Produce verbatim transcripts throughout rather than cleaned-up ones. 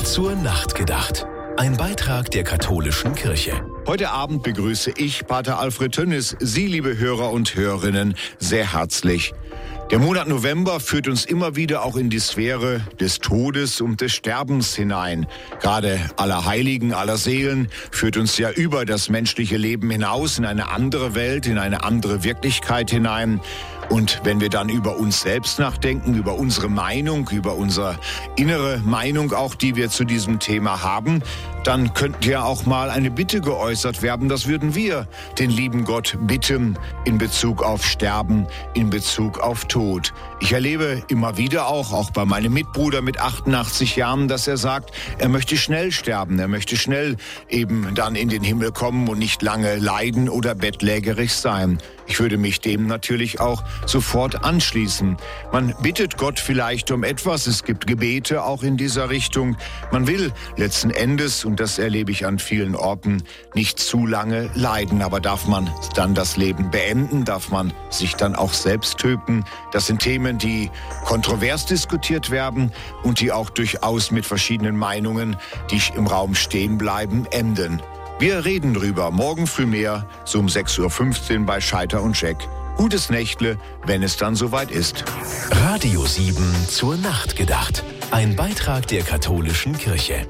Zur Nacht gedacht. Ein Beitrag der katholischen Kirche. Heute Abend begrüße ich Pater Alfred Tönnis, Sie, liebe Hörer und Hörerinnen, sehr herzlich. Der Monat November führt uns immer wieder auch in die Sphäre des Todes und des Sterbens hinein. Gerade Allerheiligen, aller Seelen führt uns ja über das menschliche Leben hinaus in eine andere Welt, in eine andere Wirklichkeit hinein. Und wenn wir dann über uns selbst nachdenken, über unsere Meinung, über unsere innere Meinung auch, die wir zu diesem Thema haben, dann könnte ja auch mal eine Bitte geäußert werden. Das würden wir den lieben Gott bitten in Bezug auf Sterben, in Bezug auf Tod. Ich erlebe immer wieder auch, auch bei meinem Mitbruder mit achtundachtzig Jahren, dass er sagt, er möchte schnell sterben, er möchte schnell eben dann in den Himmel kommen und nicht lange leiden oder bettlägerig sein. Ich würde mich dem natürlich auch sofort anschließen. Man bittet Gott vielleicht um etwas. Es gibt Gebete auch in dieser Richtung. Man will letzten Endes, und das erlebe ich an vielen Orten, nicht zu lange leiden. Aber darf man dann das Leben beenden? Darf man sich dann auch selbst töten? Das sind Themen, die kontrovers diskutiert werden und die auch durchaus mit verschiedenen Meinungen, die im Raum stehen bleiben, enden. Wir reden drüber morgen früh mehr, so um sechs Uhr fünfzehn bei Scheiter und Scheck. Gutes Nächtle, wenn es dann soweit ist. Radio sieben zur Nacht gedacht. Ein Beitrag der katholischen Kirche.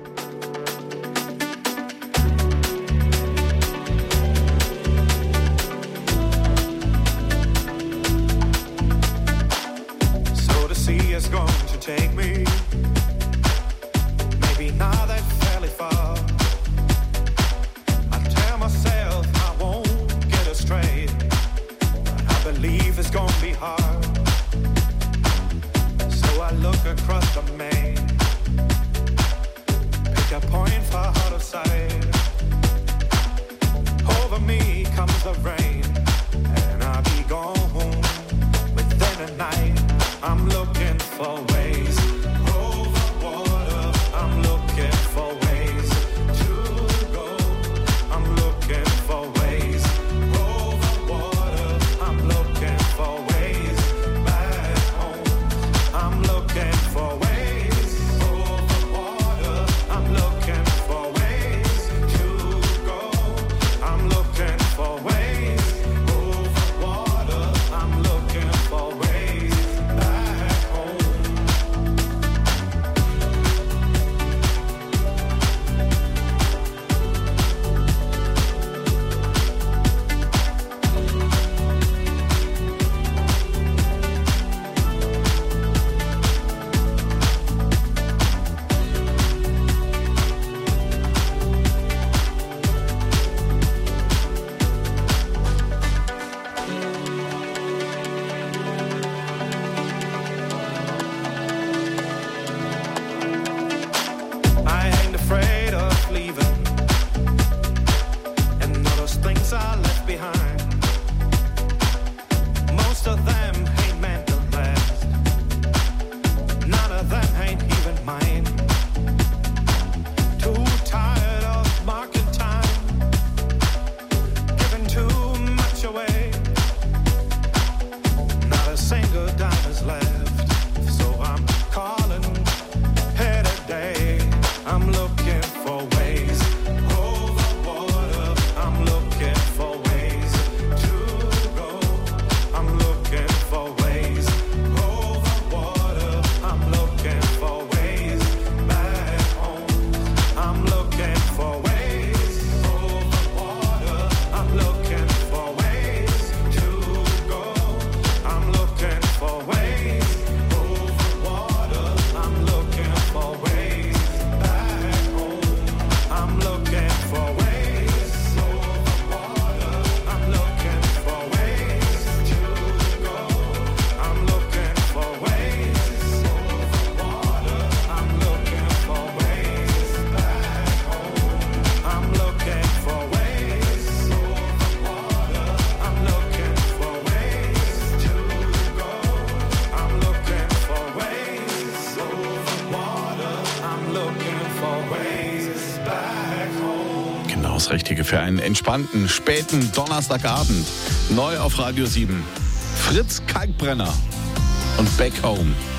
So the sea is going to take me. Maybe not that fairly far. Myself, I won't get astray. I believe it's gonna be hard. So I look across the main, pick a point far out of sight. Over me comes the rain, and I'll be gone within a night. I'm looking for ways over water. I'm looking for ways to go. I'm looking for ways over water. I'm looking for ways back home. I'm looking for ways over water. I'm looking for ways to go. I'm looking for ways over water. I'm looking for ways back home. I ain't afraid of leaving, and all those things I left behind. Most of them ain't meant to last. None of them ain't even mine. Too tired of marking time, giving too much away. Not a single dime is left, so I'm calling here today. I'm looking for ways over water. I'm looking for ways to go. I'm looking for ways over water. I'm looking for ways back home. I'm looking for ways over water. I'm looking for ways to go. I'm looking for ways over water. I'm looking for ways back home. I'm looking for ways over water. I'm looking for ways to go. I'm looking for ways over water. I'm looking for ways back home. I'm looking for ways over water. I'm looking for ways to go. I'm looking for ways over water. I'm looking for ways back home. Genau das Richtige für einen entspannten, späten Donnerstagabend. Neu auf Radio sieben. Fritz Kalkbrenner und Back Home.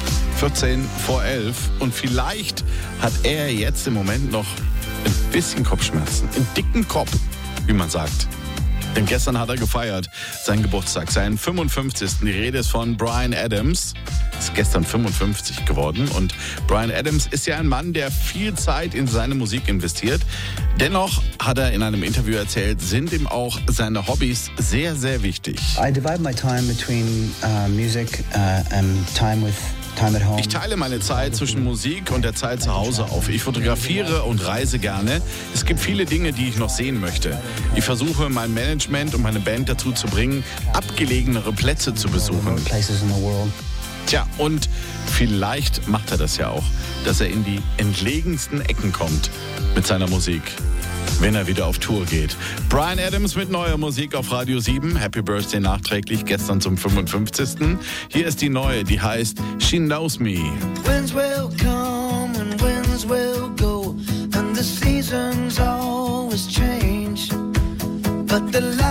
vierzehn vor elf. Und vielleicht hat er jetzt im Moment noch ein bisschen Kopfschmerzen. Einen dicken Kopf, wie man sagt. Denn gestern hat er gefeiert, seinen Geburtstag, seinen fünfundfünfzigsten Die Rede ist von Bryan Adams. Ist gestern fünfundfünfzig geworden. Und Bryan Adams ist ja ein Mann, der viel Zeit in seine Musik investiert. Dennoch hat er in einem Interview erzählt, sind ihm auch seine Hobbys sehr, sehr wichtig. I divide my time between uh, music uh, and time with time at home. Ich teile meine Zeit zwischen Musik und der Zeit zu Hause auf. Ich fotografiere und reise gerne. Es gibt viele Dinge, die ich noch sehen möchte. Ich versuche, mein Management und meine Band dazu zu bringen, abgelegenere Plätze zu besuchen. Places in the world. Tja, und vielleicht macht er das ja auch, dass er in die entlegensten Ecken kommt mit seiner Musik, wenn er wieder auf Tour geht. Bryan Adams mit neuer Musik auf Radio sieben. Happy Birthday nachträglich, gestern zum fünfundfünfzigsten Hier ist die neue, die heißt She Knows Me. Winds will come and winds will go, and the seasons always change, but the